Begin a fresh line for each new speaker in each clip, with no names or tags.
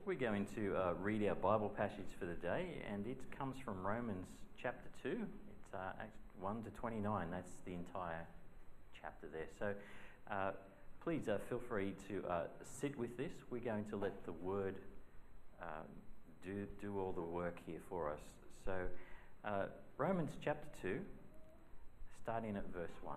We're going to read our Bible passage for the day, and it comes from Romans chapter 2. It's 1 to 29. That's the entire chapter there. So please feel free to sit with this. We're going to let the Word do all the work here for us. So Romans chapter 2, starting at verse 1.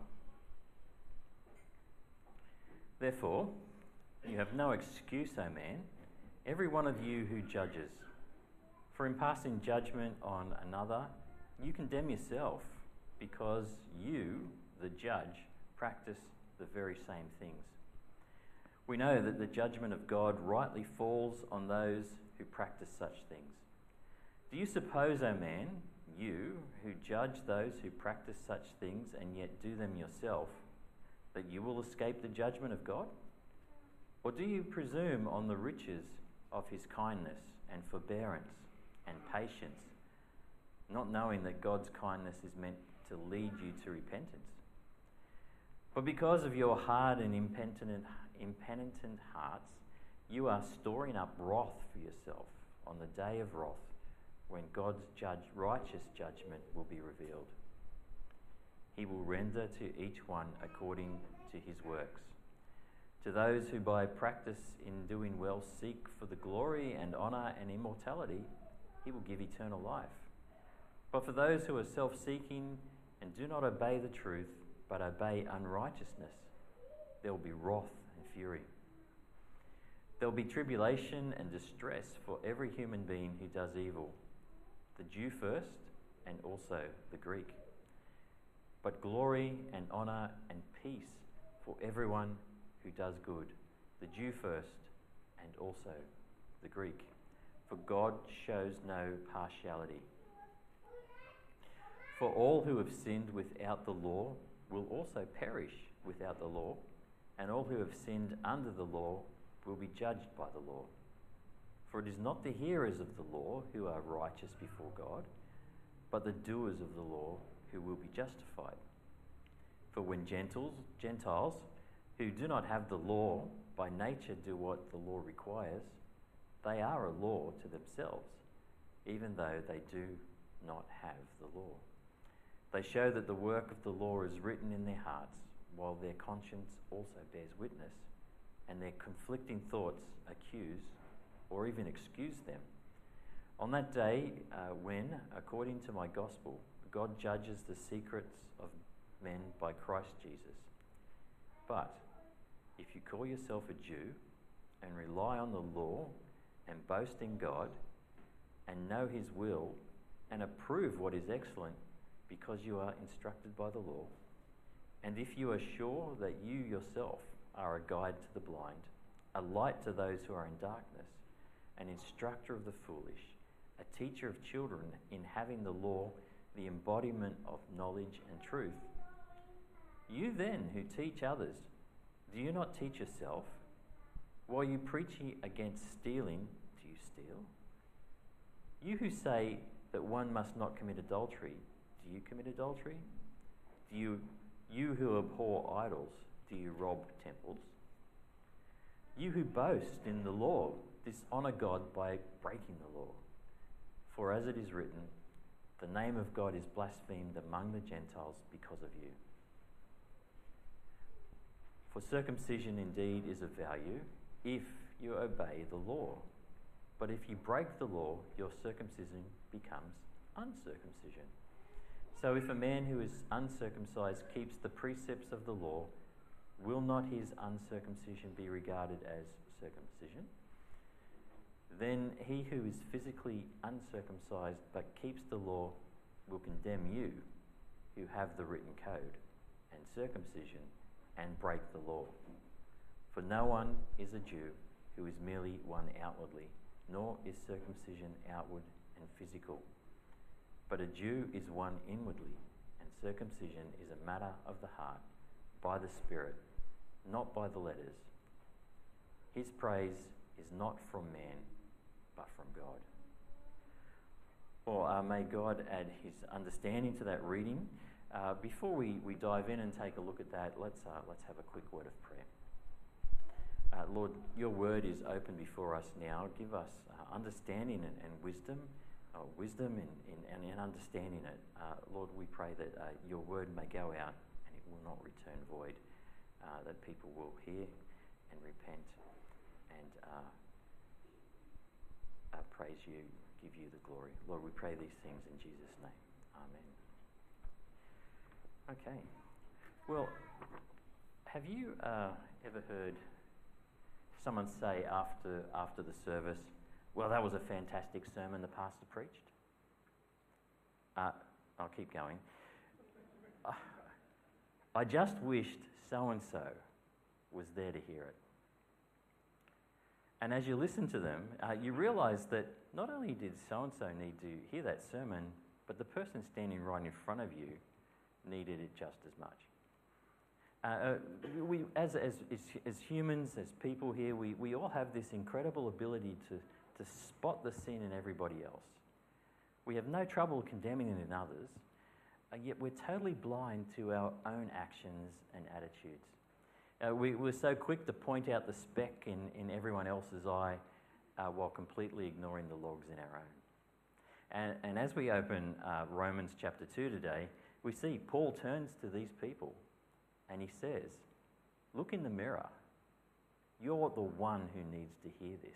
Therefore, you have no excuse, O man, every one of you who judges. For in passing judgment on another, you condemn yourself, because you, the judge, practice the very same things. We know that the judgment of God rightly falls on those who practice such things. Do you suppose, O man, you who judge those who practice such things and yet do them yourself, that you will escape the judgment of God? Or do you presume on the riches of his kindness and forbearance and patience, not knowing that God's kindness is meant to lead you to repentance? But because of your hard and impenitent hearts, you are storing up wrath for yourself on the day of wrath, when God's righteous judgment will be revealed. He will render to each one according to his works. To those who by practice in doing well seek for the glory and honour and immortality, he will give eternal life. But for those who are self-seeking and do not obey the truth, but obey unrighteousness, there will be wrath and fury. There will be tribulation and distress for every human being who does evil, the Jew first and also the Greek. But glory and honour and peace for everyone who does good, the Jew first and also the Greek. For God shows no partiality. For all who have sinned without the law will also perish without the law, and all who have sinned under the law will be judged by the law. For it is not the hearers of the law who are righteous before God, but the doers of the law who will be justified. For when Gentiles who do not have the law by nature do what the law requires, they are a law to themselves, even though they do not have the law. They show that the work of the law is written in their hearts, while their conscience also bears witness, and their conflicting thoughts accuse or even excuse them. On that day, when, according to my gospel, God judges the secrets of men by Christ Jesus. But if you call yourself a Jew and rely on the law and boast in God and know his will and approve what is excellent because you are instructed by the law, and if you are sure that you yourself are a guide to the blind, a light to those who are in darkness, an instructor of the foolish, a teacher of children in having the law, the embodiment of knowledge and truth, you then who teach others, do you not teach yourself? While you preach against stealing, do you steal? You who say that one must not commit adultery, do you commit adultery? You who abhor idols, do you rob temples? You who boast in the law, dishonour God by breaking the law. For as it is written, the name of God is blasphemed among the Gentiles because of you. For circumcision indeed is of value if you obey the law. But if you break the law, your circumcision becomes uncircumcision. So if a man who is uncircumcised keeps the precepts of the law, will not his uncircumcision be regarded as circumcision? Then he who is physically uncircumcised but keeps the law will condemn you, who have the written code and circumcision and break the law. For no one is a Jew who is merely one outwardly, nor is circumcision outward and physical. But a Jew is one inwardly, and circumcision is a matter of the heart, by the Spirit, not by the letters. His praise is not from man, but from God. Well, may God add his understanding to that reading. Before we dive in and take a look at that, let's have a quick word of prayer. Lord, your word is open before us now. Give us understanding and wisdom, and understanding it. Lord, we pray that your word may go out and it will not return void, that people will hear and repent and praise you, give you the glory. Lord, we pray these things in Jesus' name. Amen. Okay. Well, have you ever heard someone say after the service, well, that was a fantastic sermon the pastor preached? I'll keep going. I just wished so-and-so was there to hear it. And as you listen to them, you realise that not only did so-and-so need to hear that sermon, but the person standing right in front of you needed it just as much. We, as humans, as people here, we all have this incredible ability to spot the sin in everybody else. We have no trouble condemning it in others, yet we're totally blind to our own actions and attitudes. We're so quick to point out the speck in everyone else's eye while completely ignoring the logs in our own. And as we open Romans chapter 2 today, we see Paul turns to these people and he says, look in the mirror. You're the one who needs to hear this.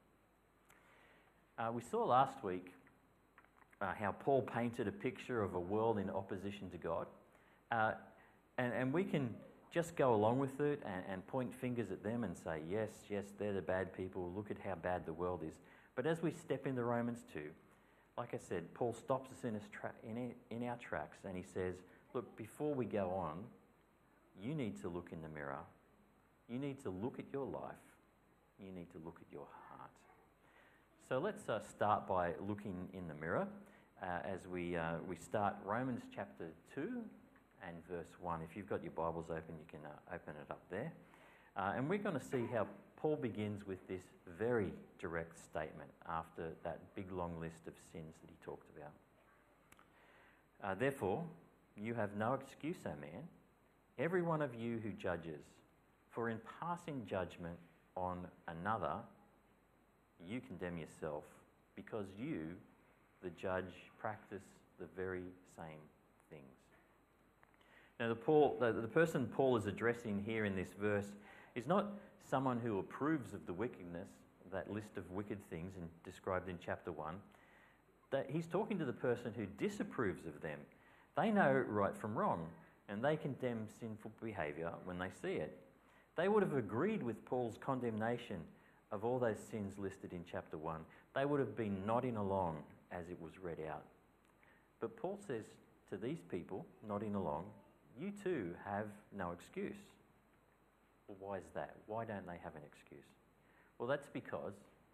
We saw last week how Paul painted a picture of a world in opposition to God. And we can just go along with it and point fingers at them and say, yes, they're the bad people. Look at how bad the world is. But as we step into Romans 2, like I said, Paul stops us in our tracks and he says, look, before we go on, you need to look in the mirror. You need to look at your life. You need to look at your heart. So let's start by looking in the mirror as we start Romans chapter 2 and verse 1. If you've got your Bibles open, you can open it up there. And we're going to see how Paul begins with this very direct statement after that big long list of sins that he talked about. Therefore, you have no excuse, O man, every one of you who judges, for in passing judgment on another, you condemn yourself, because you, the judge, practice the very same things. Now, the person Paul is addressing here in this verse is not someone who approves of the wickedness, that list of wicked things described in chapter 1. That he's talking to the person who disapproves of them. They know right from wrong, and they condemn sinful behaviour when they see it. They would have agreed with Paul's condemnation of all those sins listed in chapter 1. They would have been nodding along as it was read out. But Paul says to these people, nodding along, you too have no excuse. Well, why is that? Why don't they have an excuse? Well, that's because...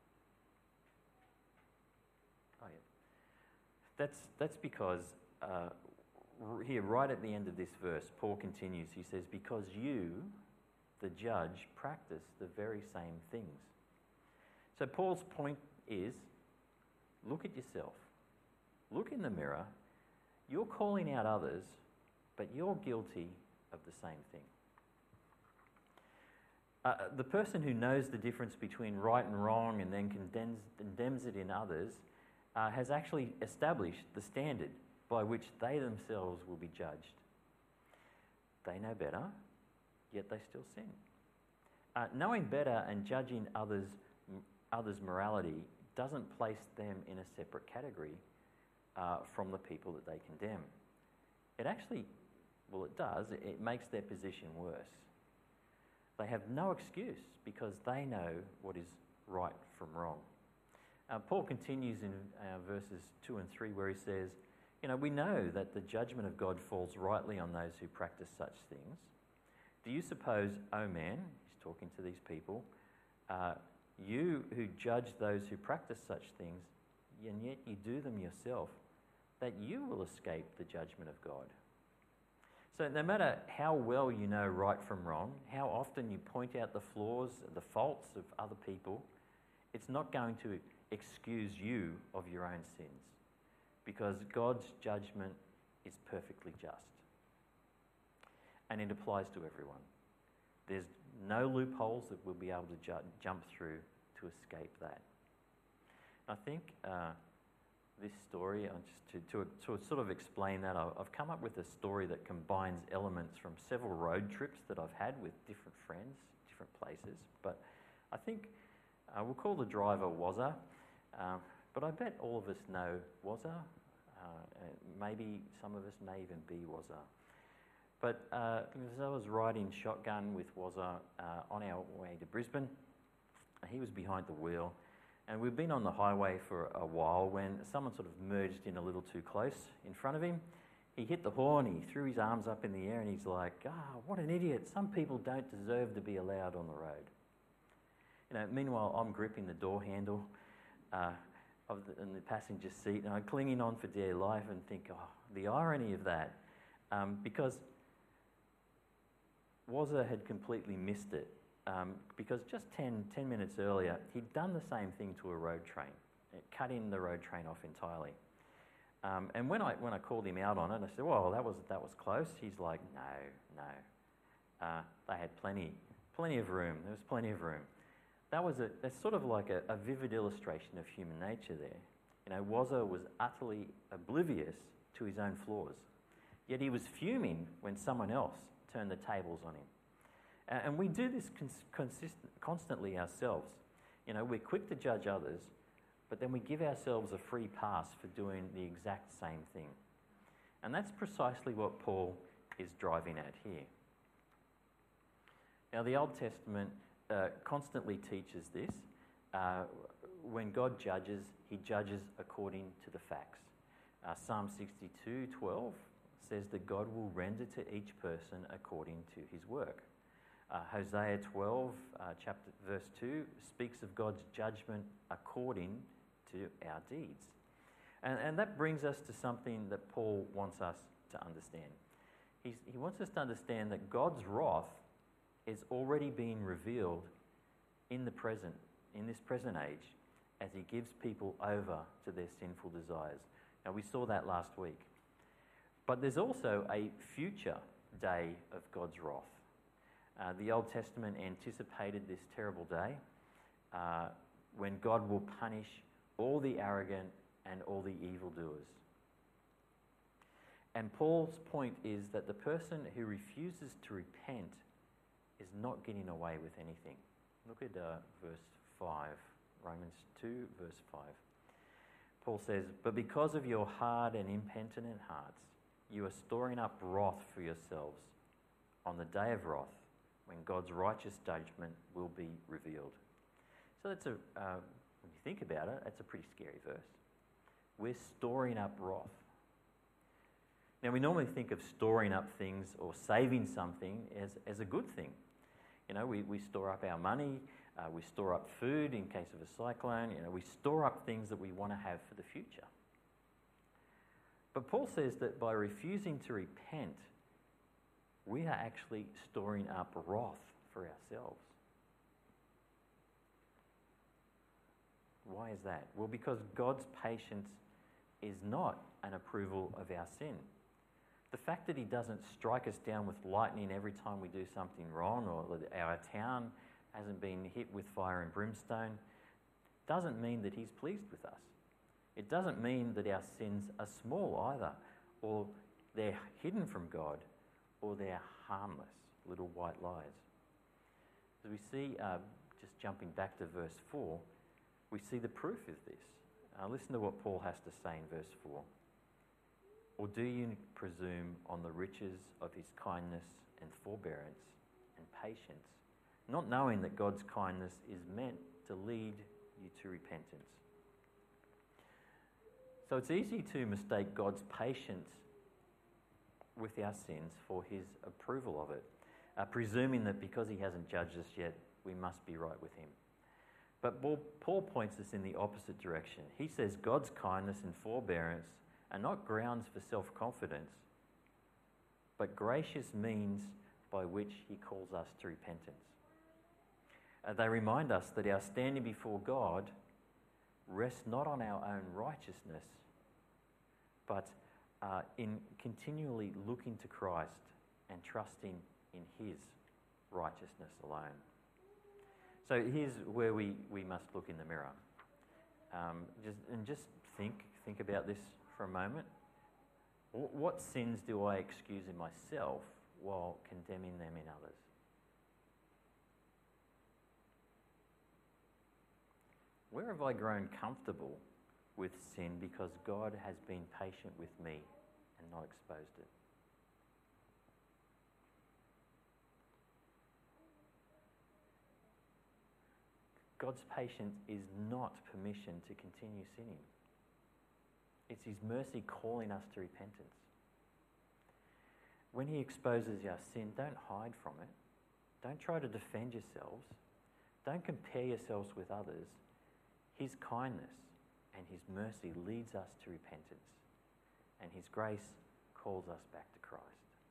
That's because here, right at the end of this verse, Paul continues. He says, because you, the judge, practice the very same things. So Paul's point is, look at yourself. Look in the mirror. You're calling out others, but you're guilty of the same thing. The person who knows the difference between right and wrong and then condemns it in others has actually established the standard by which they themselves will be judged. They know better, yet they still sin. Knowing better and judging others' morality doesn't place them in a separate category from the people that they condemn. It actually, well, it does. It makes their position worse. They have no excuse because they know what is right from wrong. Paul continues in verses 2 and 3 where he says, we know that the judgment of God falls rightly on those who practice such things. Do you suppose, O man, he's talking to these people, you who judge those who practice such things, and yet you do them yourself, that you will escape the judgment of God? So no matter how well you know right from wrong, how often you point out the flaws, the faults of other people, it's not going to excuse you of your own sins, because God's judgment is perfectly just. And it applies to everyone. There's no loopholes that we'll be able to jump through to escape that. I think this story, just to sort of explain that, I've come up with a story that combines elements from several road trips that I've had with different friends, different places. But I think we'll call the driver Wazza, but I bet all of us know Wazza. Maybe some of us may even be Wazza. But as I was riding shotgun with Wazza on our way to Brisbane, he was behind the wheel, and we'd been on the highway for a while when someone sort of merged in a little too close in front of him. He hit the horn, he threw his arms up in the air, and he's like, what an idiot. Some people don't deserve to be allowed on the road. Meanwhile, I'm gripping the door handle in the passenger seat, and I'm clinging on for dear life and think, the irony of that. Because Wazza had completely missed it. Because just 10 minutes earlier, he'd done the same thing to a road train, cutting the road train off entirely. And when I called him out on it, I said, well, that was close. He's like, no. They had plenty of room. There was plenty of room. That's sort of like a vivid illustration of human nature there. Wazza was utterly oblivious to his own flaws. Yet he was fuming when someone else turned the tables on him. And we do this constantly ourselves. We're quick to judge others, but then we give ourselves a free pass for doing the exact same thing. And that's precisely what Paul is driving at here. Now, the Old Testament constantly teaches this. When God judges, he judges according to the facts. Psalm 62:12 says that God will render to each person according to his work. Hosea 12, verse 2, speaks of God's judgment according to our deeds. And that brings us to something that Paul wants us to understand. He wants us to understand that God's wrath is already being revealed in this present age, as he gives people over to their sinful desires. Now, we saw that last week. But there's also a future day of God's wrath. The Old Testament anticipated this terrible day when God will punish all the arrogant and all the evildoers. And Paul's point is that the person who refuses to repent is not getting away with anything. Look at verse 5, Romans 2, verse 5. Paul says, "But because of your hard and impenitent hearts, you are storing up wrath for yourselves on the day of wrath, when God's righteous judgment will be revealed." So that's when you think about it, that's a pretty scary verse. We're storing up wrath. Now, we normally think of storing up things or saving something as a good thing. We store up our money, we store up food in case of a cyclone, we store up things that we want to have for the future. But Paul says that by refusing to repent, we are actually storing up wrath for ourselves. Why is that? Well, because God's patience is not an approval of our sin. The fact that he doesn't strike us down with lightning every time we do something wrong, or that our town hasn't been hit with fire and brimstone, doesn't mean that he's pleased with us. It doesn't mean that our sins are small either, or they're hidden from God, or they're harmless, little white lies. As we see, just jumping back to verse 4, we see the proof of this. Listen to what Paul has to say in verse 4. "Or do you presume on the riches of his kindness and forbearance and patience, not knowing that God's kindness is meant to lead you to repentance?" So it's easy to mistake God's patience with our sins for his approval of it, presuming that because he hasn't judged us yet, we must be right with him. But Paul points us in the opposite direction. He says God's kindness and forbearance are not grounds for self-confidence, but gracious means by which he calls us to repentance. They remind us that our standing before God rests not on our own righteousness, but in continually looking to Christ and trusting in his righteousness alone. So here's where we must look in the mirror. Just think about this for a moment. What sins do I excuse in myself while condemning them in others? Where have I grown comfortable with sin because God has been patient with me and not exposed it? God's patience is not permission to continue sinning. It's his mercy calling us to repentance. When he exposes our sin, don't hide from it. Don't try to defend yourselves. Don't compare yourselves with others. His kindness and his mercy leads us to repentance, and his grace calls us back to Christ.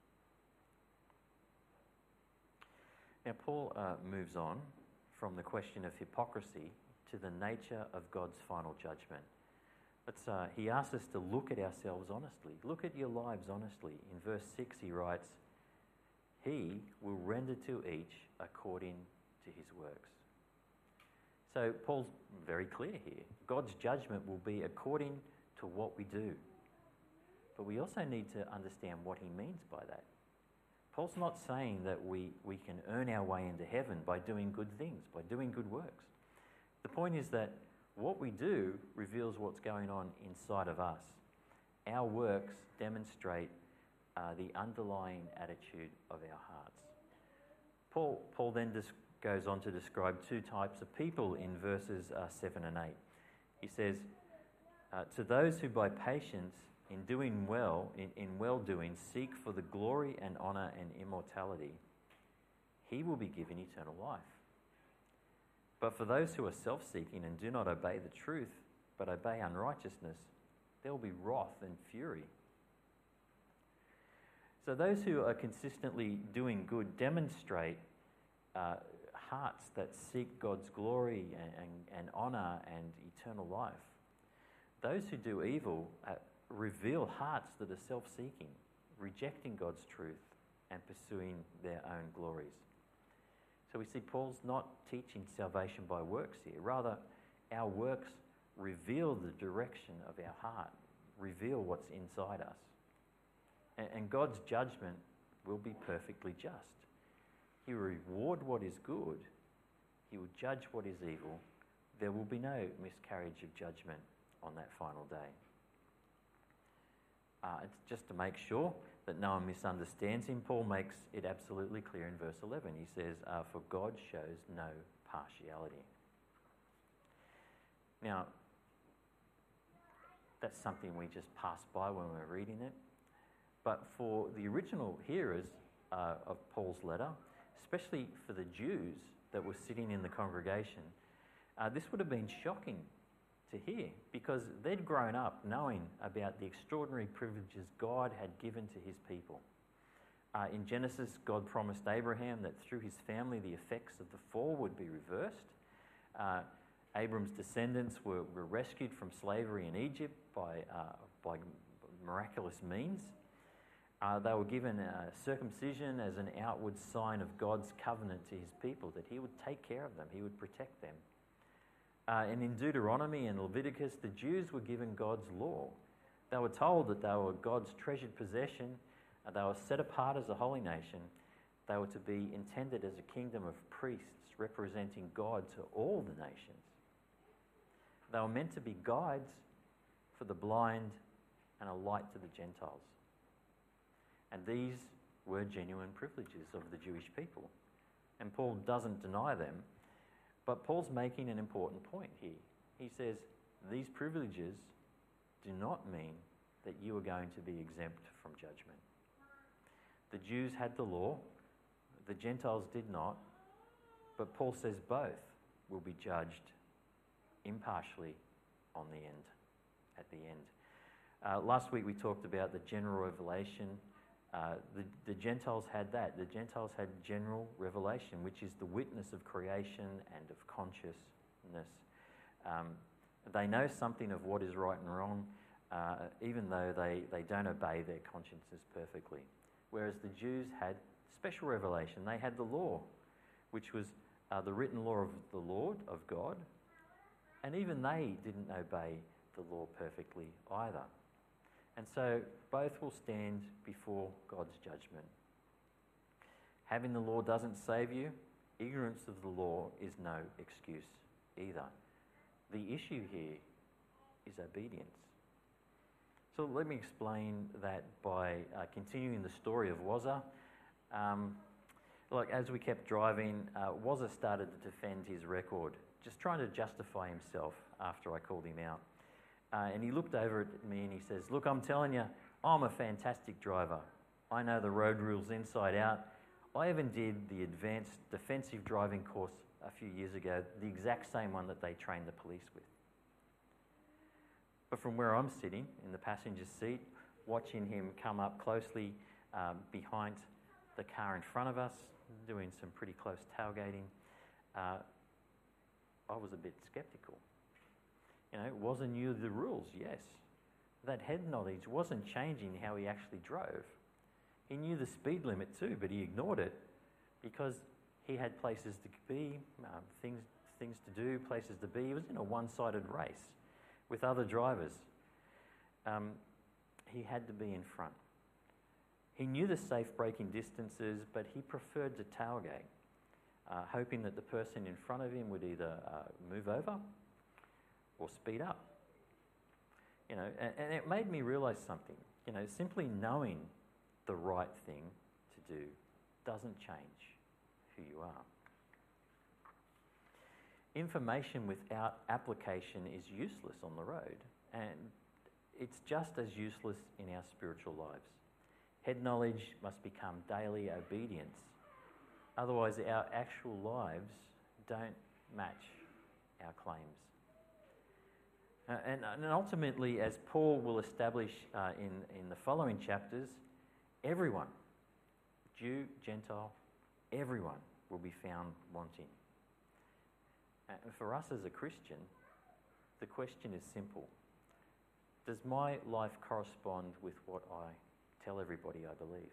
Now, Paul moves on from the question of hypocrisy to the nature of God's final judgment. He asks us to look at ourselves honestly. Look at your lives honestly. In verse 6 he writes, "He will render to each according to his works." So Paul's very clear here. God's judgment will be according to what we do. But we also need to understand what he means by that. Paul's not saying that we can earn our way into heaven by doing good things, by doing good works. The point is that what we do reveals what's going on inside of us. Our works demonstrate the underlying attitude of our hearts. Paul then goes on to describe two types of people in verses 7 and 8. He says, to those who by patience in doing well, in well-doing, seek for the glory and honour and immortality, he will be given eternal life. But for those who are self-seeking and do not obey the truth, but obey unrighteousness, there will be wrath and fury. So those who are consistently doing good demonstrate hearts that seek God's glory and honour and eternal life. Those who do evil reveal hearts that are self-seeking, rejecting God's truth and pursuing their own glories. So we see Paul's not teaching salvation by works here. Rather, our works reveal the direction of our heart, reveal what's inside us. And God's judgment will be perfectly just. He will reward what is good. He will judge what is evil. There will be no miscarriage of judgment on that final day. It's just to make sure that no one misunderstands him, Paul makes it absolutely clear in verse 11. He says, for God shows no partiality. Now, that's something we just pass by when we're reading it. But for the original hearers of Paul's letter, especially for the Jews that were sitting in the congregation, this would have been shocking to hear, because they'd grown up knowing about the extraordinary privileges God had given to his people. In Genesis, God promised Abraham that through his family the effects of the fall would be reversed. Abram's descendants were rescued from slavery in Egypt by miraculous means. They were given circumcision as an outward sign of God's covenant to his people, that he would take care of them, he would protect them. And in Deuteronomy and Leviticus, the Jews were given God's law. They were told that they were God's treasured possession. They were set apart as a holy nation. They were to be intended as a kingdom of priests representing God to all the nations. They were meant to be guides for the blind and a light to the Gentiles. And these were genuine privileges of the Jewish people. And Paul doesn't deny them. But Paul's making an important point here. He says, these privileges do not mean that you are going to be exempt from judgment. The Jews had the law, the Gentiles did not, but Paul says both will be judged impartially at the end. Last week we talked about the general revelation. The Gentiles had that. The Gentiles had general revelation, which is the witness of creation and of consciousness. They know something of what is right and wrong, even though they don't obey their consciences perfectly. Whereas the Jews had special revelation. They had the law, which was the written law of the Lord, of God, and even they didn't obey the law perfectly either. And so both will stand before God's judgment. Having the law doesn't save you. Ignorance of the law is no excuse either. The issue here is obedience. So let me explain that by continuing the story of Wazza. As we kept driving, Wazza started to defend his record, just trying to justify himself after I called him out. And he looked over at me and he says, "Look, I'm telling you, I'm a fantastic driver. I know the road rules inside out. I even did the advanced defensive driving course a few years ago, the exact same one that they trained the police with." But from where I'm sitting in the passenger seat, watching him come up closely behind the car in front of us, doing some pretty close tailgating, I was a bit sceptical. Wazza knew the rules, yes. That head knowledge wasn't changing how he actually drove. He knew the speed limit too, but he ignored it because he had places to be, things to do, places to be. He was in a one-sided race with other drivers. He had to be in front. He knew the safe braking distances, but he preferred to tailgate, hoping that the person in front of him would either move over or speed up. And it made me realise something. Simply knowing the right thing to do doesn't change who you are. Information without application is useless on the road, and it's just as useless in our spiritual lives. Head knowledge must become daily obedience. Otherwise, our actual lives don't match our claims. And ultimately, as Paul will establish in the following chapters, everyone, Jew, Gentile, everyone will be found wanting. And for us as a Christian, the question is simple. Does my life correspond with what I tell everybody I believe?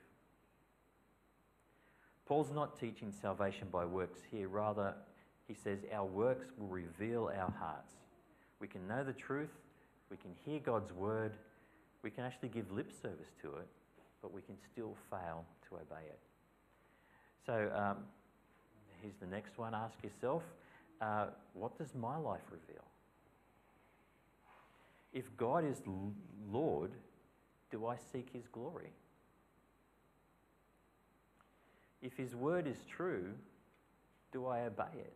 Paul's not teaching salvation by works here. Rather, he says our works will reveal our hearts. We can know the truth, we can hear God's word, we can actually give lip service to it, but we can still fail to obey it. So here's the next one. Ask yourself, what does my life reveal? If God is Lord, do I seek his glory? If his word is true, do I obey it?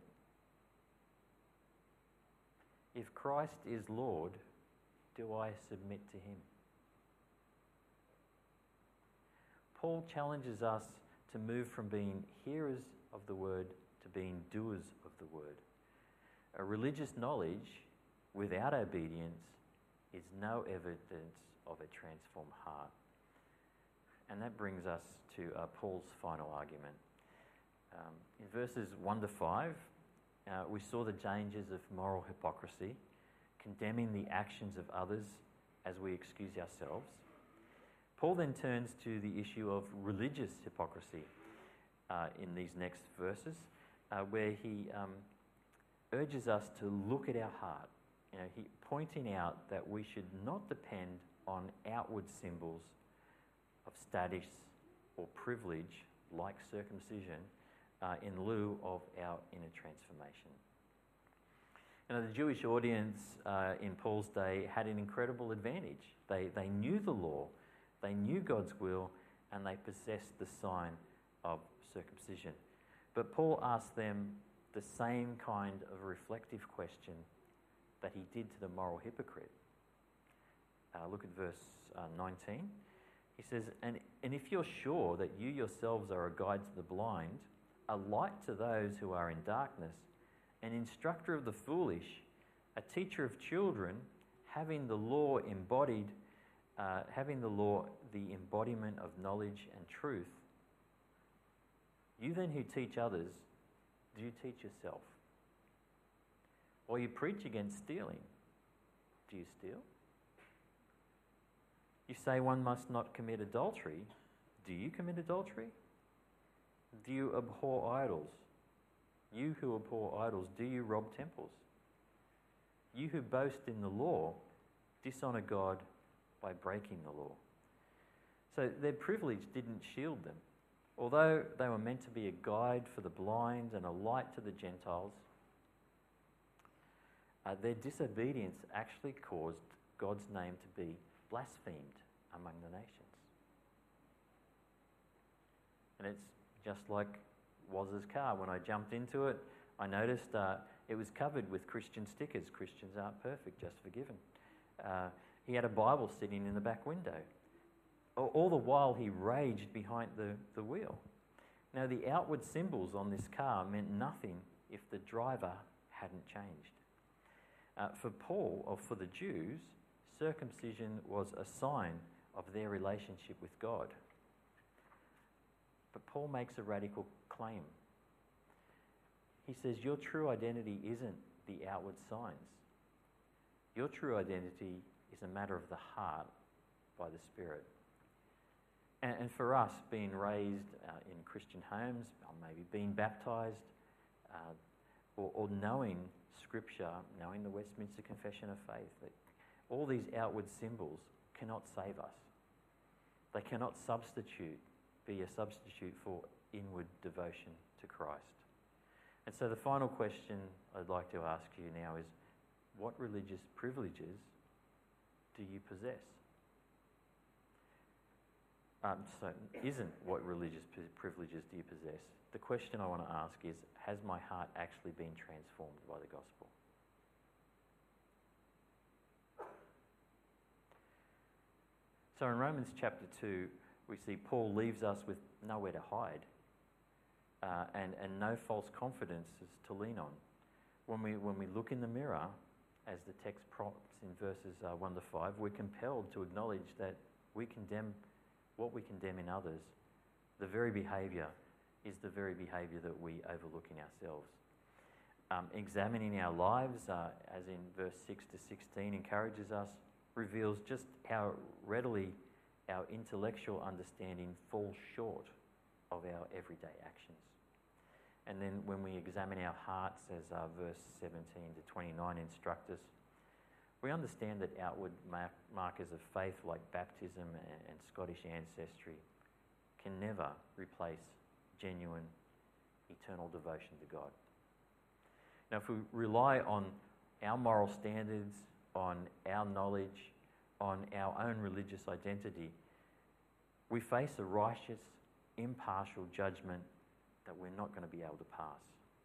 If Christ is Lord, do I submit to him? Paul challenges us to move from being hearers of the word to being doers of the word. A religious knowledge without obedience is no evidence of a transformed heart. And that brings us to Paul's final argument. In verses 1 to 5, we saw the dangers of moral hypocrisy, condemning the actions of others as we excuse ourselves. Paul then turns to the issue of religious hypocrisy in these next verses, where he urges us to look at our heart, pointing out that we should not depend on outward symbols of status or privilege like circumcision in lieu of our inner transformation. The Jewish audience in Paul's day had an incredible advantage. They knew the law, they knew God's will, and they possessed the sign of circumcision. But Paul asked them the same kind of reflective question that he did to the moral hypocrite. Look at verse 19. He says, and if you're sure that you yourselves are a guide to the blind, a light to those who are in darkness, an instructor of the foolish, a teacher of children, having the law the embodiment of knowledge and truth, you then who teach others, do you teach yourself? Or you preach against stealing, do you steal? You say one must not commit adultery, do you commit adultery? Do you abhor idols? You who abhor idols, do you rob temples? You who boast in the law, dishonour God by breaking the law. So their privilege didn't shield them. Although they were meant to be a guide for the blind and a light to the Gentiles, their disobedience actually caused God's name to be blasphemed among the nations. And it's just like Waz's car. When I jumped into it, I noticed it was covered with Christian stickers. Christians aren't perfect, just forgiven. He had a Bible sitting in the back window. All the while he raged behind the wheel. Now the outward symbols on this car meant nothing if the driver hadn't changed. For Paul, or for the Jews, circumcision was a sign of their relationship with God. But Paul makes a radical claim. He says, your true identity isn't the outward signs. Your true identity is a matter of the heart by the Spirit. And for us, being raised in Christian homes, or maybe being baptised, or knowing Scripture, knowing the Westminster Confession of Faith, that all these outward symbols cannot save us. They cannot be a substitute for inward devotion to Christ. And so the final question I'd like to ask you now is, what religious privileges do you possess? Isn't what religious privileges do you possess? The question I want to ask is, has my heart actually been transformed by the gospel? So in Romans chapter 2, we see Paul leaves us with nowhere to hide and no false confidences to lean on. When we look in the mirror, as the text prompts in verses 1 to 5, we're compelled to acknowledge that what we condemn in others, the very behaviour is the very behaviour that we overlook in ourselves. Examining our lives, as in verse 6 to 16 encourages us, reveals just how readily our intellectual understanding falls short of our everyday actions. And then when we examine our hearts, as verse 17 to 29 instruct us, we understand that outward markers of faith like baptism and Scottish ancestry can never replace genuine, eternal devotion to God. Now, if we rely on our moral standards, on our knowledge, on our own religious identity, we face a righteous, impartial judgment that we're not going to be able to pass.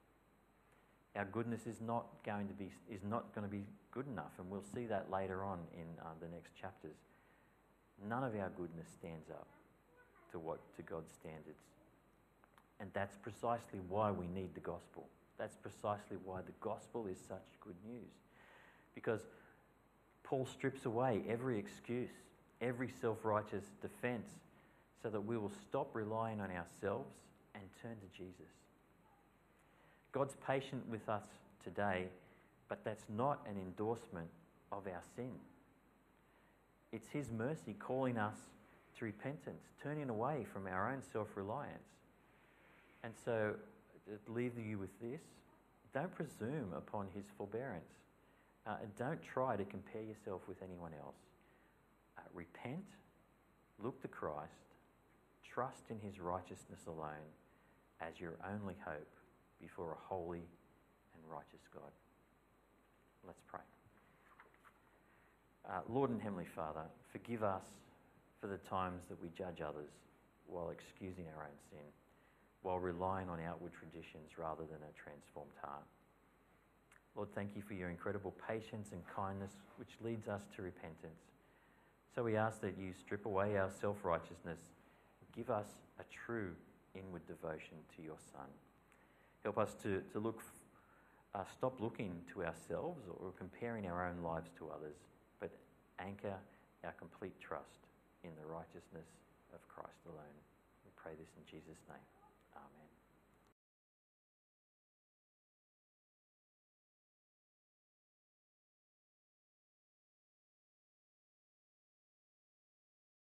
Our goodness is not going to be good enough, and we'll see that later on in the next chapters. None of our goodness stands up to God's standards. And that's precisely why we need the gospel. That's precisely why the gospel is such good news. Because Paul strips away every excuse, every self-righteous defense, so that we will stop relying on ourselves and turn to Jesus. God's patient with us today, but that's not an endorsement of our sin. It's his mercy calling us to repentance, turning away from our own self-reliance. And so, to leave you with this, don't presume upon his forbearance. Don't try to compare yourself with anyone else. Repent, look to Christ, trust in his righteousness alone as your only hope before a holy and righteous God. Let's pray. Lord and Heavenly Father, forgive us for the times that we judge others while excusing our own sin, while relying on outward traditions rather than a transformed heart. Lord, thank you for your incredible patience and kindness, which leads us to repentance. So we ask that you strip away our self-righteousness, give us a true inward devotion to your Son. Help us to stop looking to ourselves or comparing our own lives to others, but anchor our complete trust in the righteousness of Christ alone. We pray this in Jesus' name. Amen.